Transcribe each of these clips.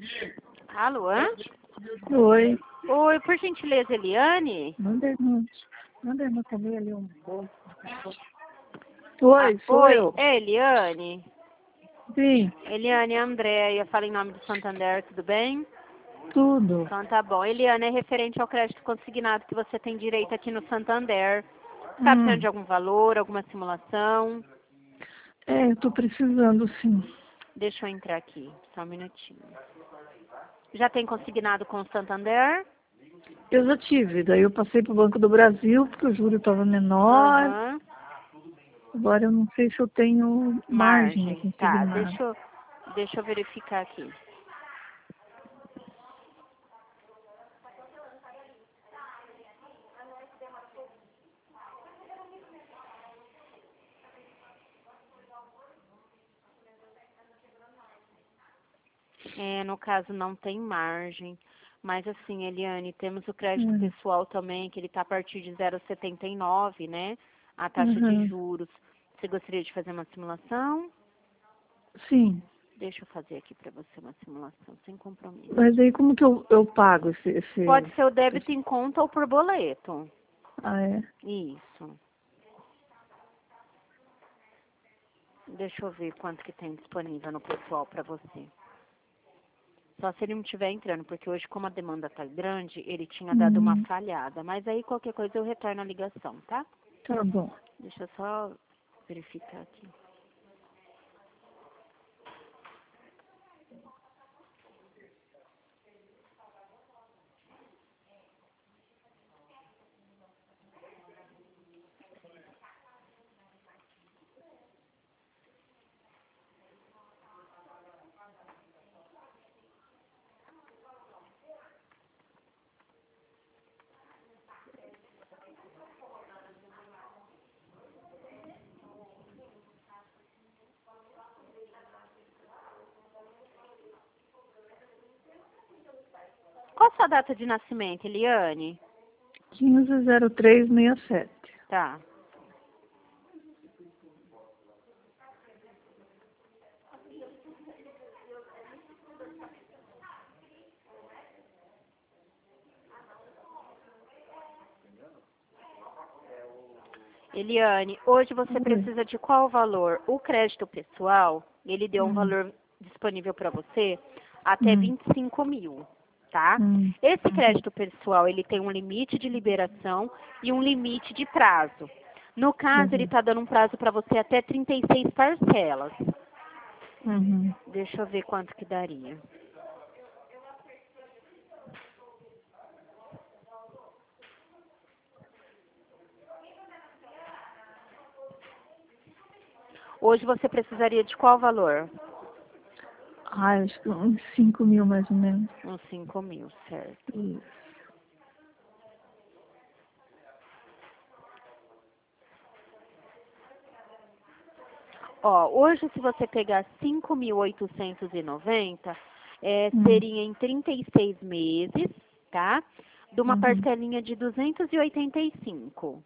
Alô? Oi. Oi, por gentileza, Eliane? Manda irmã comer ali um bolo. Oi, sou Oi, eu. é Eliane? Sim, Eliane, é a Andréia, fala em nome do Santander, tudo bem? tudo. Então tá bom. Eliane, é referente ao crédito consignado que você tem direito aqui no Santander. Tá precisando de algum valor, alguma simulação? Eu tô precisando, sim. Deixa eu entrar aqui, só um minutinho. Já tem consignado com o Santander? Eu já tive, daí eu passei pro Banco do Brasil, porque o juro estava menor. Aham. Agora eu não sei se eu tenho margem Margem. aqui Tá, consignado. deixa eu verificar aqui. No caso não tem margem. Mas assim, Eliane, temos o crédito pessoal também, que ele está a partir de 0,79, né? A taxa de juros. Você gostaria de fazer uma simulação? Sim, Deixa eu fazer aqui para você uma simulação, sem compromisso. mas aí como que eu pago esse... Pode ser o débito em conta ou por boleto. Ah, é? Isso. Deixa eu ver quanto que tem disponível no pessoal para você. Só se ele não estiver entrando, porque hoje, como a demanda tá grande, ele tinha dado uma falhada. Mas aí, qualquer coisa, eu retorno a ligação, tá? Tá bom. Deixa eu só verificar aqui. Qual a sua data de nascimento, Eliane? 150367. Tá. Eliane, hoje você precisa de qual valor? O crédito pessoal, ele deu um valor disponível para você até 25 mil, tá? Esse crédito pessoal, ele tem um limite de liberação e um limite de prazo. No caso, ele está dando um prazo para você até 36 parcelas. Deixa eu ver quanto que daria. Hoje você precisaria de qual valor? Acho que uns 5 mil mais ou menos. Uns 5 mil, certo. Isso. Ó, hoje se você pegar 5.890, seria em 36 meses, tá? De uma parcelinha de 285.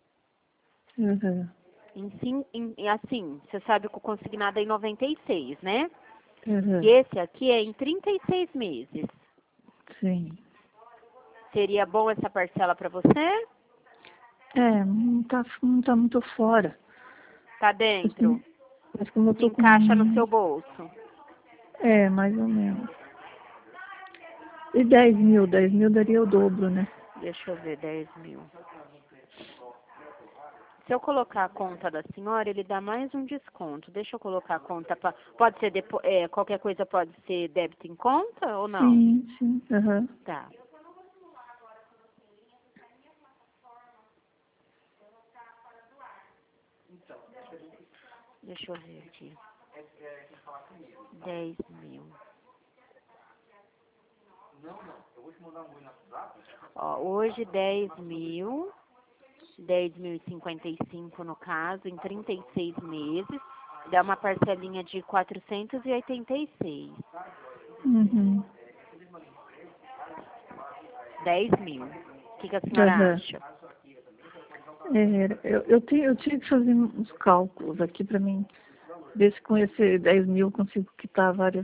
Assim, você sabe que o consignado é em 96, né? E esse aqui é em 36 meses. Sim. Seria bom essa parcela para você? Não tá muito fora. Tá dentro? Mas como eu Se tô com... encaixa no seu bolso. mais ou menos. E 10 mil? 10 mil daria o dobro, né? Deixa eu ver, 10 mil. Se eu colocar a conta da senhora, ele dá mais um desconto. Deixa eu colocar a conta para... Pode ser qualquer coisa pode ser débito em conta ou não? Sim. Tá. Deixa eu ver aqui. 10 mil. Ó, hoje 10 mil. 10.055 no caso, em 36 meses, dá uma parcelinha de 486. 10 mil. O que a senhora acha? Eu tinha que fazer uns cálculos aqui para mim ver se com esse 10 mil eu consigo quitar várias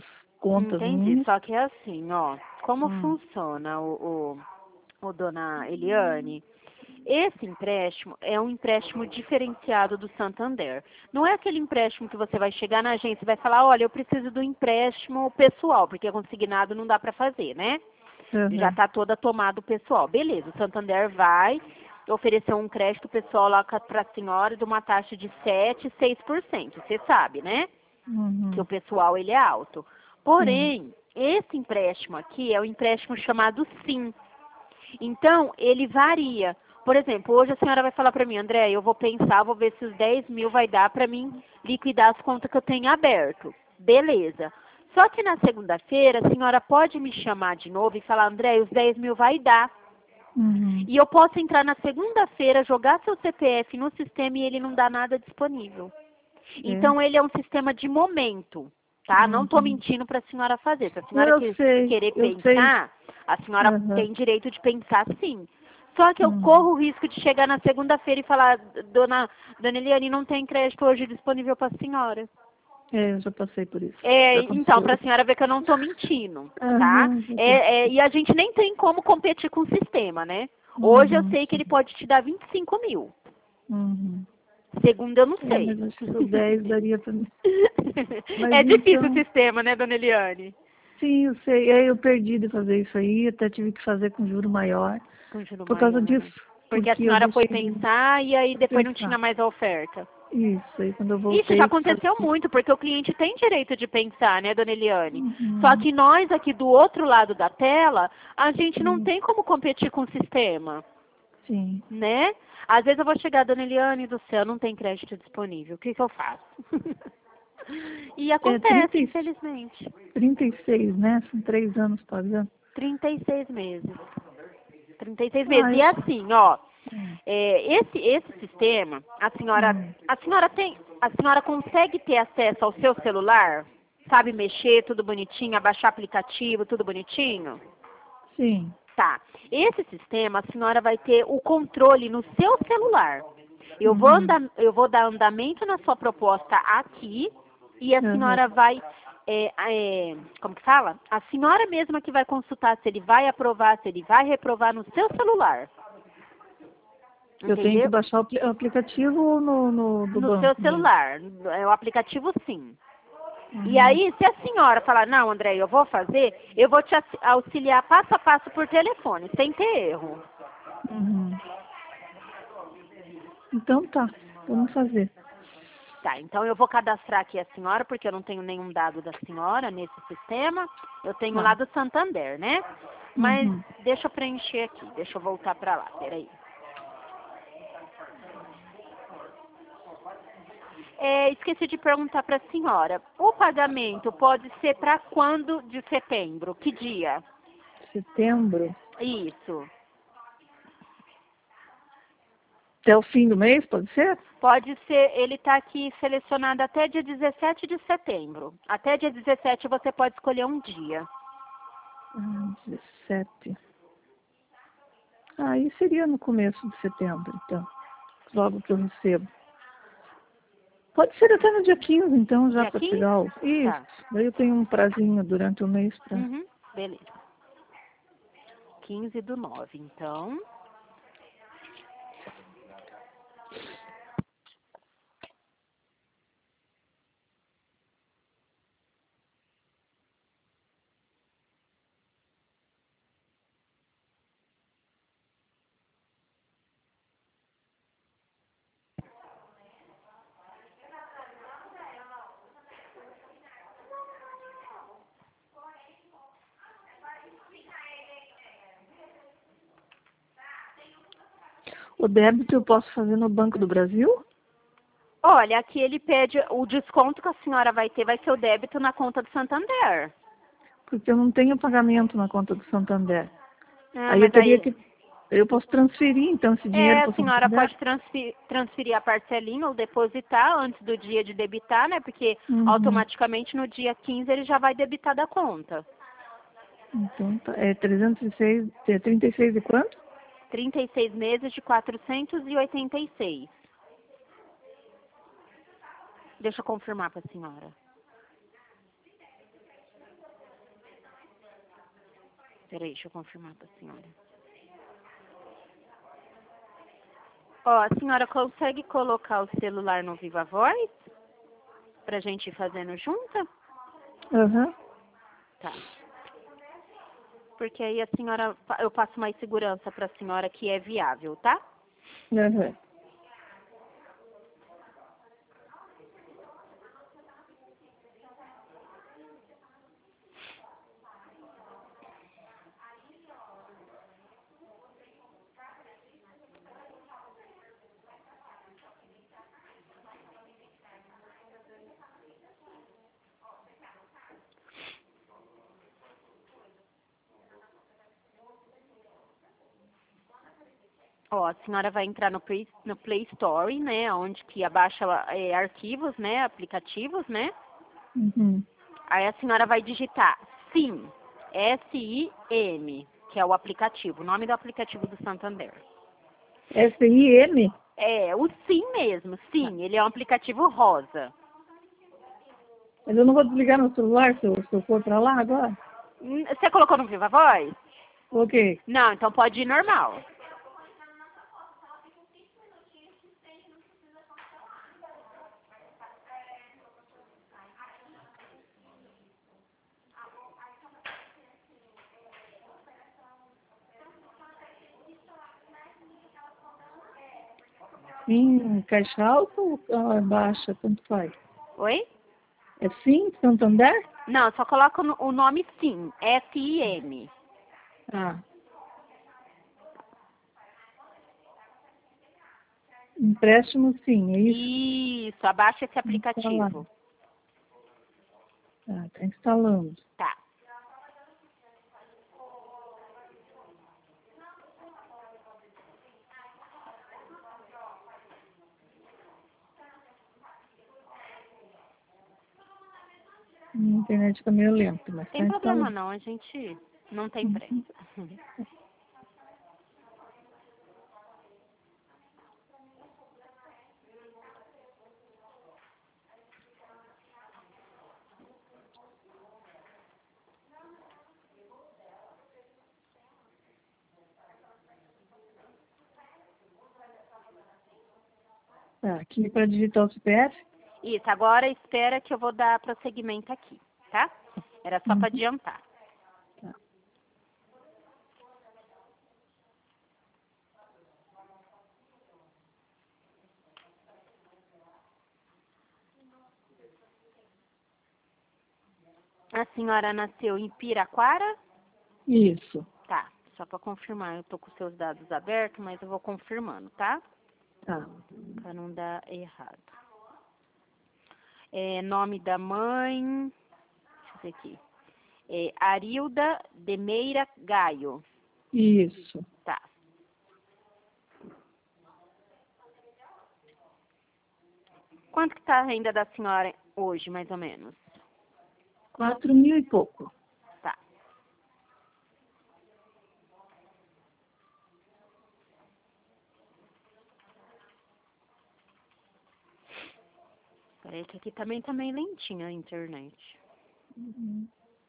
contas Entendi. minhas. Só que é assim, ó. Como funciona o dona Eliane? Esse empréstimo é um empréstimo diferenciado do Santander. Não é aquele empréstimo que você vai chegar na agência e vai falar, olha, eu preciso do empréstimo pessoal, porque consignado não dá para fazer, né? Já está toda tomado pessoal. Beleza, o Santander vai oferecer um crédito pessoal lá para a senhora de uma taxa de 7, 6%. Você sabe, né? Que o pessoal ele é alto. Porém, esse empréstimo aqui é o empréstimo chamado SIM. Então, ele varia. Por exemplo, hoje a senhora vai falar para mim, André, eu vou pensar, vou ver se os 10 mil vai dar para mim liquidar as contas que eu tenho aberto. Beleza. Só que na segunda-feira, a senhora pode me chamar de novo e falar, André, os 10 mil vai dar. E eu posso entrar na segunda-feira, jogar seu CPF no sistema e ele não dá nada disponível. Então, ele é um sistema de momento, tá? Não estou mentindo para a senhora fazer. Se a senhora querer pensar, a senhora tem direito de pensar sim. Só que eu corro o risco de chegar na segunda-feira e falar, dona Eliane, não tem crédito hoje disponível para a senhora. Eu já passei por isso. Então, para a senhora ver que eu não estou mentindo, tá? E a gente nem tem como competir com o sistema, né? Hoje eu sei que ele pode te dar 25 mil. Segundo, eu não sei. Mas acho que o 10 daria para mim. É difícil o sistema, né, dona Eliane? Sim, eu sei. Eu perdi de fazer isso aí, até tive que fazer com juro maior. Por causa disso. Porque a senhora foi pensar e aí depois não tinha mais a oferta. Isso, aí quando eu voltei... Isso já aconteceu muito, porque o cliente tem direito de pensar, né, dona Eliane? Só que nós aqui do outro lado da tela, a gente não tem como competir com o sistema. Sim. Né? Às vezes eu vou chegar, dona Eliane do céu, não tem crédito disponível. O que eu faço? E acontece, infelizmente. 36, né? São 3 anos pagando. 36 meses. 36 meses. E assim, ó, esse sistema, a senhora consegue ter acesso ao seu celular? Sabe mexer, tudo bonitinho, abaixar aplicativo, tudo bonitinho? Sim. Tá. Esse sistema, a senhora vai ter o controle no seu celular. Eu vou dar andamento na sua proposta aqui e a senhora vai, como que fala? A senhora mesma que vai consultar se ele vai aprovar, se ele vai reprovar no seu celular. Eu tenho que baixar o aplicativo ou no banco? No seu celular. É o aplicativo sim. E aí, se a senhora falar, não, André, eu vou fazer, eu vou te auxiliar passo a passo por telefone, sem ter erro. Então tá, vamos fazer. Tá, então eu vou cadastrar aqui a senhora, porque eu não tenho nenhum dado da senhora nesse sistema. Eu tenho lá do Santander, né? Mas deixa eu preencher aqui, deixa eu voltar pra lá, peraí. Esqueci de perguntar para a senhora. O pagamento pode ser para quando de setembro? Que dia? Setembro? Isso. Até o fim do mês, pode ser? Pode ser, ele está aqui selecionado até dia 17 de setembro. Até dia 17 você pode escolher um dia. 17. Aí seria no começo de setembro, então. Logo que eu recebo. Pode ser até no dia 15, então, já para pegar o... Isso. Tá. Daí eu tenho um prazinho durante o mês para... Beleza. 15/9, então. O débito eu posso fazer no Banco do Brasil? Olha, aqui ele pede o desconto que a senhora vai ter, vai ser o débito na conta do Santander. Porque eu não tenho pagamento na conta do Santander. Aí eu teria que... Eu posso transferir, então, esse dinheiro para o Santander? A senhora pode transferir a parcelinha ou depositar antes do dia de debitar, né? Porque automaticamente no dia 15 ele já vai debitar da conta. Então, tá. 306, 36 e quanto? 36 meses de 486. Deixa eu confirmar para a senhora. Peraí, deixa eu confirmar para a senhora. Ó, a senhora consegue colocar o celular no Viva Voz? Pra gente ir fazendo junta? Aham. Tá. Porque aí a senhora, eu passo mais segurança pra senhora que é viável, tá? Aham. Ó, a senhora vai entrar no Play Store, né? Onde que abaixa arquivos, né? Aplicativos, né? Uhum. Aí a senhora vai digitar SIM, S-I-M, que é o aplicativo, o nome do aplicativo do Santander. S-I-M? É, o SIM mesmo, SIM, ele é um aplicativo rosa. Mas eu não vou desligar meu celular se eu for pra lá agora? Você colocou no Viva Voz? Ok. Não, então pode ir normal. Sim, caixa alta ou baixa? Tanto faz. Oi? É sim, Santander? Não, só coloca o nome SIM, S-I-M. Ah. Empréstimo sim, é isso? Isso, abaixa esse aplicativo. Tá instalando. Tá. A internet fica meio lenta, mas Tem tá problema instalando. não, a gente não tem pressa. Tá, aqui para digitar o CPF? Isso, agora espera que eu vou dar prosseguimento aqui, tá? Era só para adiantar. Tá. A senhora nasceu em Piraquara? Isso. Tá, só para confirmar. Eu tô com seus dados abertos, mas eu vou confirmando, tá? Tá. Para não dar errado. Nome da mãe. Deixa eu ver aqui. Arilda de Meira Gaio. Isso. Tá. Quanto que tá a renda da senhora hoje, mais ou menos? 4.000 e pouco. Tá. Peraí que aqui também tá meio lentinha a internet. Uhum.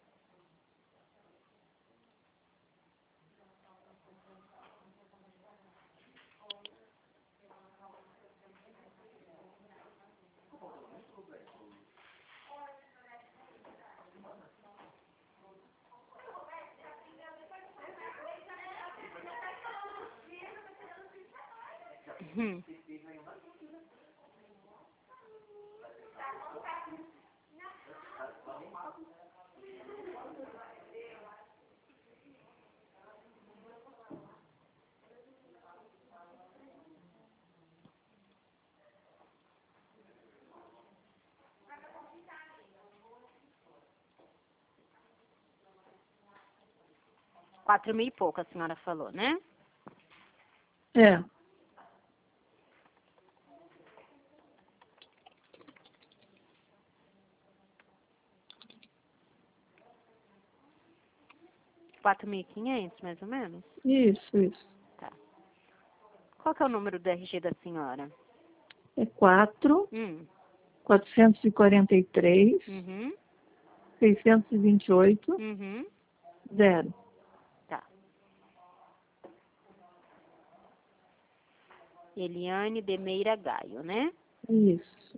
Uhum. Quatro mil e pouco, a senhora falou, né? É. R$4.500, mais ou menos? Isso. Tá. Qual que é o número do RG da senhora? É 4, Hum. 443, Uhum. 628, Uhum. 0. Eliane de Meira Gaio, né? Isso.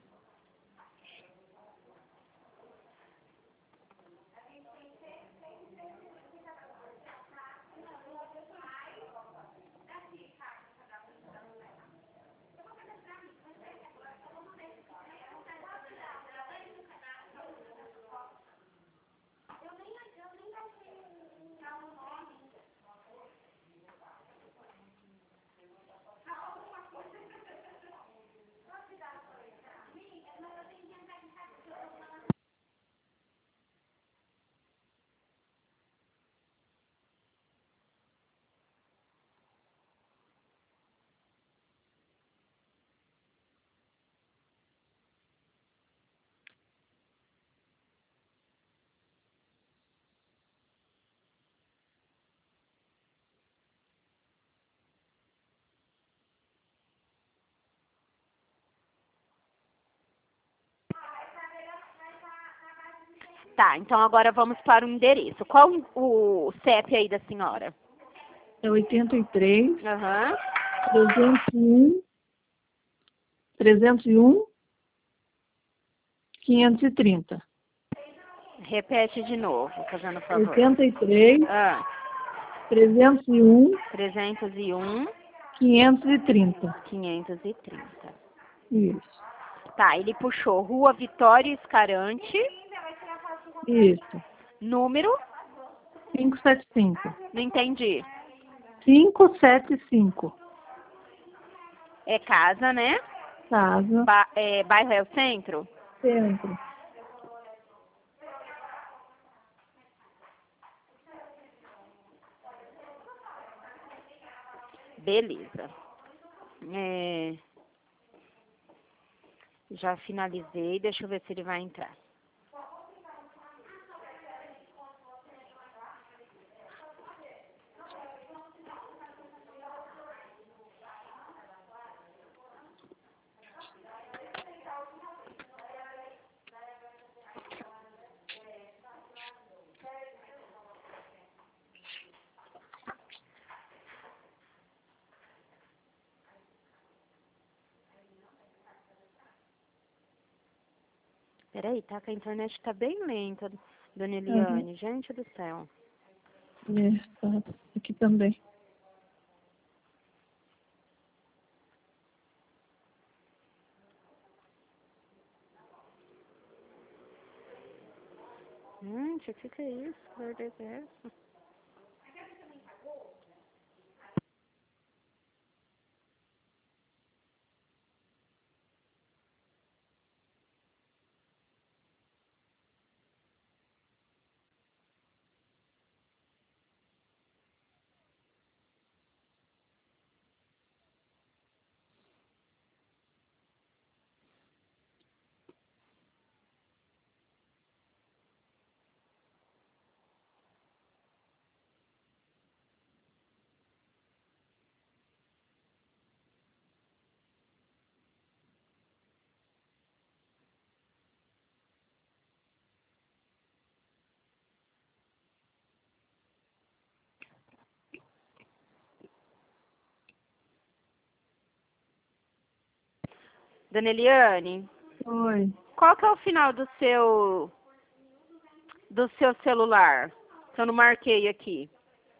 Tá, então agora vamos para o endereço. Qual o CEP aí da senhora? É 83, Aham. 301, 530. Repete de novo, fazendo favor. 83, Ah, 301, 301, 530. 530. Isso. Tá, ele puxou Rua Vitória Escarante, Isso. número, 575. não entendi. 575. É casa, né? Casa. Bairro é o centro? Centro. Beleza. Já finalizei, deixa eu ver se ele vai entrar. Peraí, tá? Que a internet tá bem lenta, dona Eliane. Gente do céu. Tá. Aqui também. Gente, o que é isso? Que ordem é essa? Dona Eliane, Oi. qual que é o final do seu celular? Que eu não marquei aqui.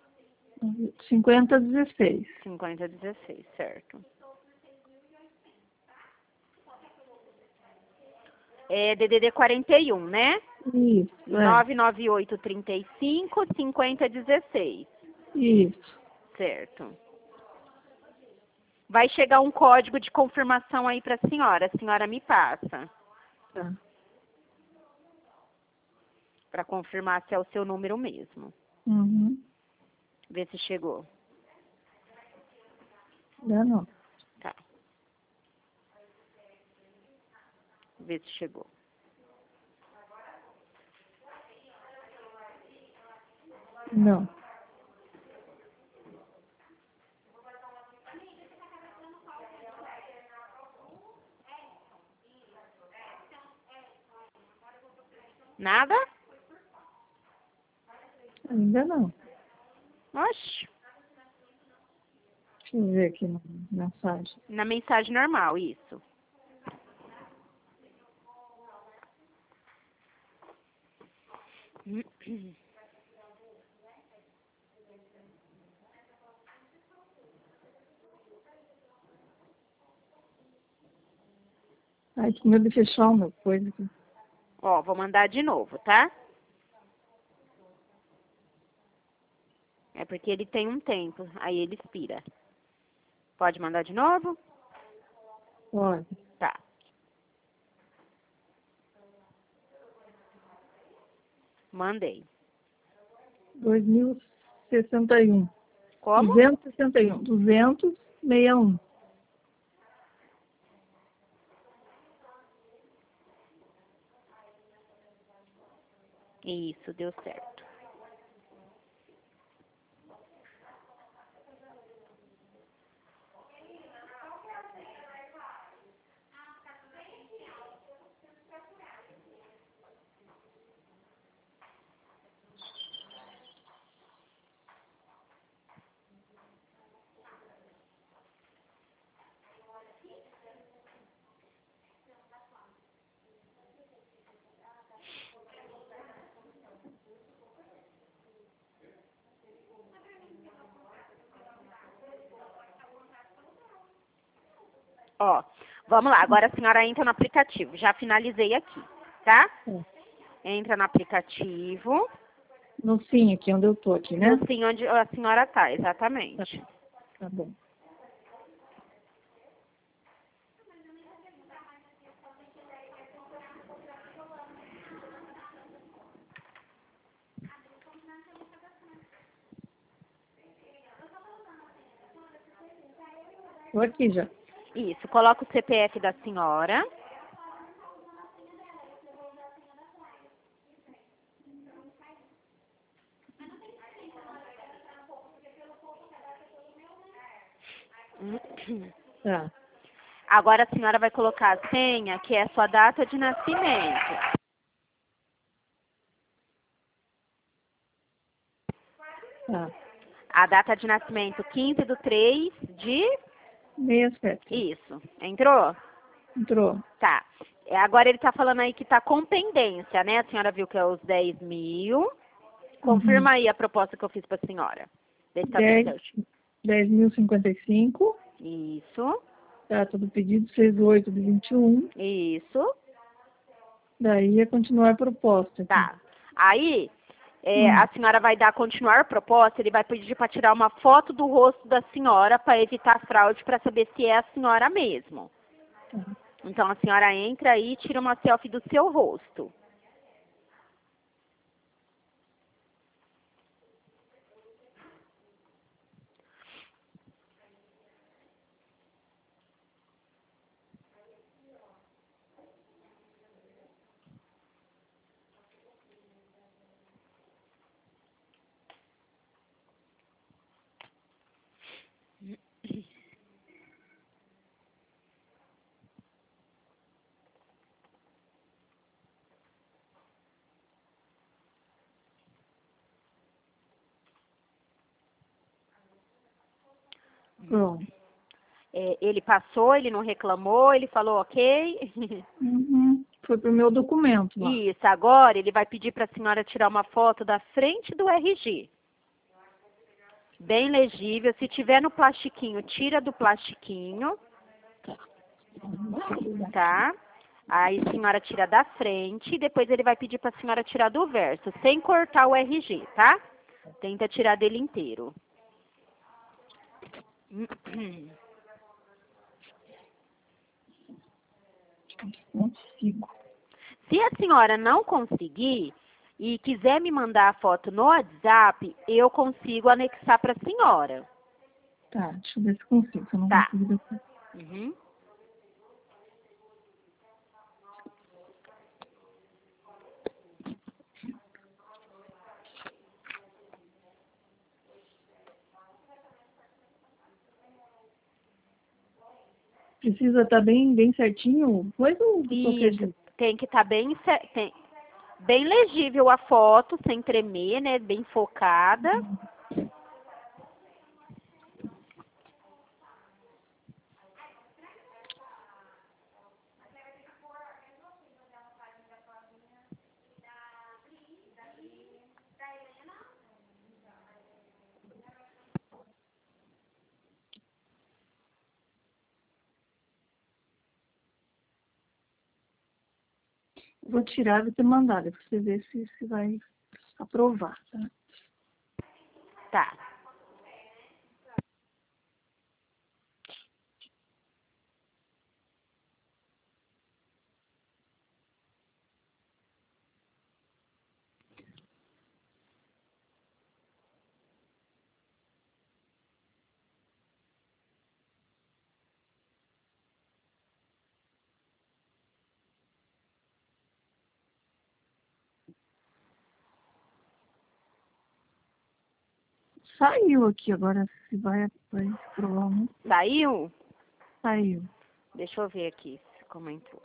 5016. 5016, certo. É DDD 41, né? Isso. 99835-5016. Isso. Certo. Vai chegar um código de confirmação aí para a senhora me passa. Tá. Para confirmar se é o seu número mesmo. Uhum. Vê se chegou. Ainda não. Tá. Vê se chegou. Não. Nada? Ainda não. Oxe. Deixa eu ver aqui na mensagem. Na mensagem normal, isso. Ai, que medo de fechar o meu coisa aqui. Ó, vou mandar de novo, tá? É porque ele tem um tempo, aí ele expira. Pode mandar de novo? Pode. Tá. Mandei. 2061. Como? 261. 261. Isso, deu certo. Ó, vamos lá. Agora a senhora entra no aplicativo. Já finalizei aqui, tá? Entra no aplicativo. No sim, aqui onde eu tô aqui, né? No sim, onde a senhora tá, exatamente. Tá bom. Tô aqui já. Isso, coloca o CPF da senhora. Tá. Agora a senhora vai colocar a senha, que é a sua data de nascimento. Tá. A data de nascimento, 15/3 de... 67. Isso. Entrou? Entrou. Tá. Agora ele tá falando aí que tá com pendência, né? A senhora viu que é os 10 mil. Confirma aí a proposta que eu fiz pra senhora. Vê se tá tudo certo. 10.055. Isso. Data do pedido 6/8 de 21. Isso. Daí é continuar a proposta. Aqui. Tá. Aí, a senhora vai dar continuar proposta, ele vai pedir para tirar uma foto do rosto da senhora para evitar fraude, para saber se é a senhora mesmo. Então, a senhora entra aí e tira uma selfie do seu rosto. Pronto. Ele passou, ele não reclamou, ele falou ok. Foi pro meu documento lá. Isso, agora ele vai pedir para a senhora tirar uma foto da frente do RG. Bem legível. Se tiver no plastiquinho, tira do plastiquinho. Tá? Aí a senhora tira da frente e depois ele vai pedir para a senhora tirar do verso, sem cortar o RG, tá? Tenta tirar dele inteiro. Consigo. Se a senhora não conseguir e quiser me mandar a foto no WhatsApp, eu consigo anexar para a senhora. Tá, deixa eu ver se consigo. Se eu não Tá. consigo depois. Precisa estar bem certinho? Coisa ou de qualquer Isso, jeito? tem que estar bem legível a foto, sem tremer, né? Bem focada. Vou tirar e te mandar, para você ver se vai aprovar, tá? Tá. Saiu aqui, agora se vai aprovar. Não sei. Saiu? Saiu. Deixa eu ver aqui se comentou.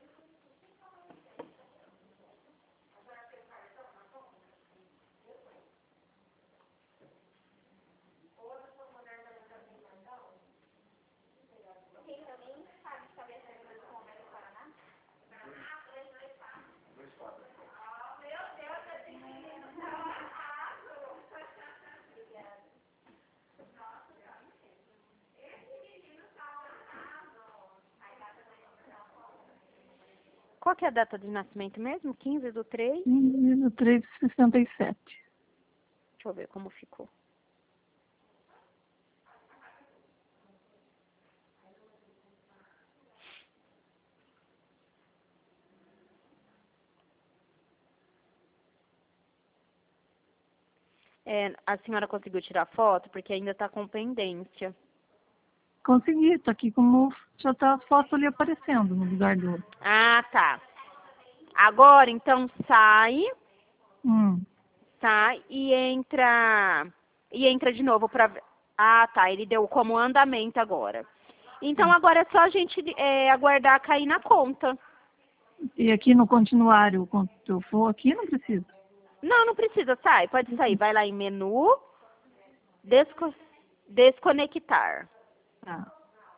Qual que é a data de nascimento mesmo? 15/3? 15/3/67. Deixa eu ver como ficou. A senhora conseguiu tirar foto? Porque ainda está com pendência. Consegui, tá aqui como já tá as fotos ali aparecendo no lugar do outro. Ah, tá. Agora, então, sai e entra de novo para... Ah, tá, ele deu como andamento agora. Então, agora é só a gente aguardar cair na conta. E aqui no continuário, quando eu for aqui, não precisa? Não, não precisa, sai, pode sair. Vai lá em menu, desconectar. Tá.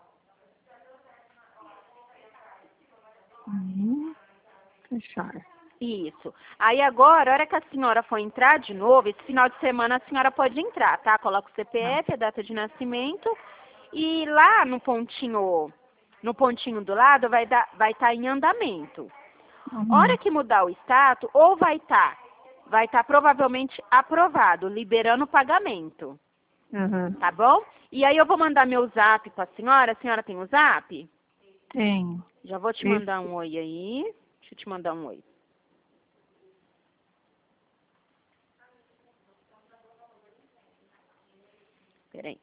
Fechar. Isso. Aí agora, a hora que a senhora for entrar de novo, esse final de semana a senhora pode entrar, tá? Coloca o CPF, a data de nascimento, e lá no pontinho do lado vai estar em andamento. Hora que mudar o status, ou vai estar provavelmente aprovado, liberando o pagamento. Tá bom? E aí eu vou mandar meu zap pra senhora. A senhora tem o zap? Tenho. Já vou te mandar um oi aí. Deixa eu te mandar um oi. Peraí.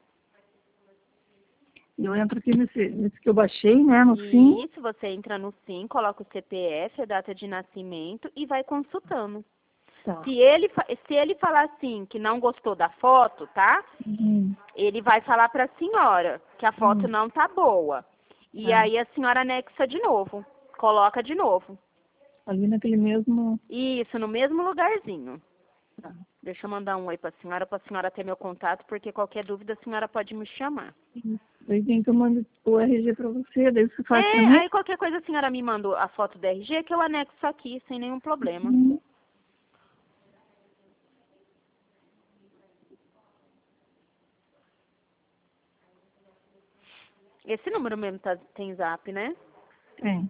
Eu entro aqui nesse que eu baixei, né, no SIM. Isso, você entra no SIM, coloca o CPF, a data de nascimento e vai consultando. Tá. Se ele falar assim que não gostou da foto, tá? Ele vai falar pra senhora que a foto não tá boa. E aí a senhora anexa de novo. Coloca de novo. Ali naquele mesmo... Isso, no mesmo lugarzinho. Tá. Deixa eu mandar um oi pra senhora ter meu contato, porque qualquer dúvida a senhora pode me chamar. Daí tem que eu mando o RG pra você, daí você faz pra mim? Aí qualquer coisa a senhora me manda a foto do RG que eu anexo aqui, sem nenhum problema. Esse número mesmo tem zap, né? Tem.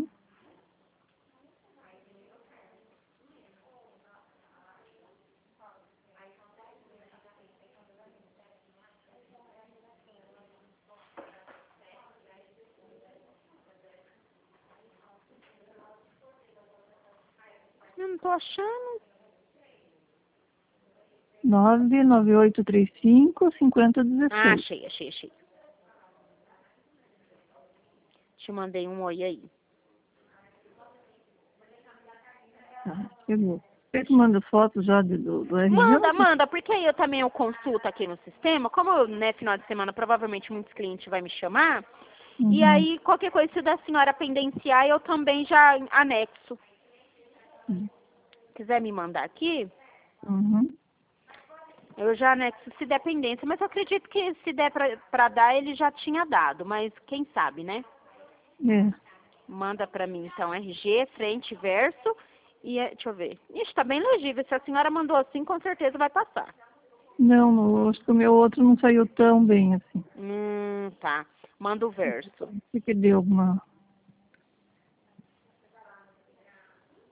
Eu não tô achando. 99835-5016. Ah, achei. Te mandei um oi aí. Tá, chegou. Você que manda foto já do RG? Manda, porque aí eu também consulto aqui no sistema. Como, né, final de semana, provavelmente muitos clientes vão me chamar. E aí, qualquer coisa, se da senhora pendenciar, eu também já anexo. Quiser me mandar aqui, eu já anexo se der pendência. Mas eu acredito que se der pra dar, ele já tinha dado. Mas quem sabe, né? Manda pra mim, então, RG, frente, verso. E, deixa eu ver. Ixi, tá bem legível. Se a senhora mandou assim, com certeza vai passar. Não, acho que o meu outro não saiu tão bem assim. Tá. Manda o verso. O que deu uma...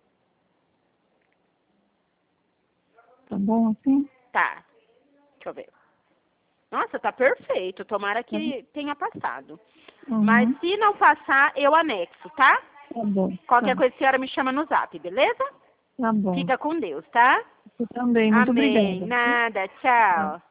bom assim? Tá. Deixa eu ver. Nossa, tá perfeito. Tomara que tenha passado. Mas se não passar, eu anexo, tá? Tá bom. Qualquer coisa, a senhora me chama no zap, beleza? Tá bom. Fica com Deus, tá? Você também. Muito Amém. obrigada. Nada. Tchau.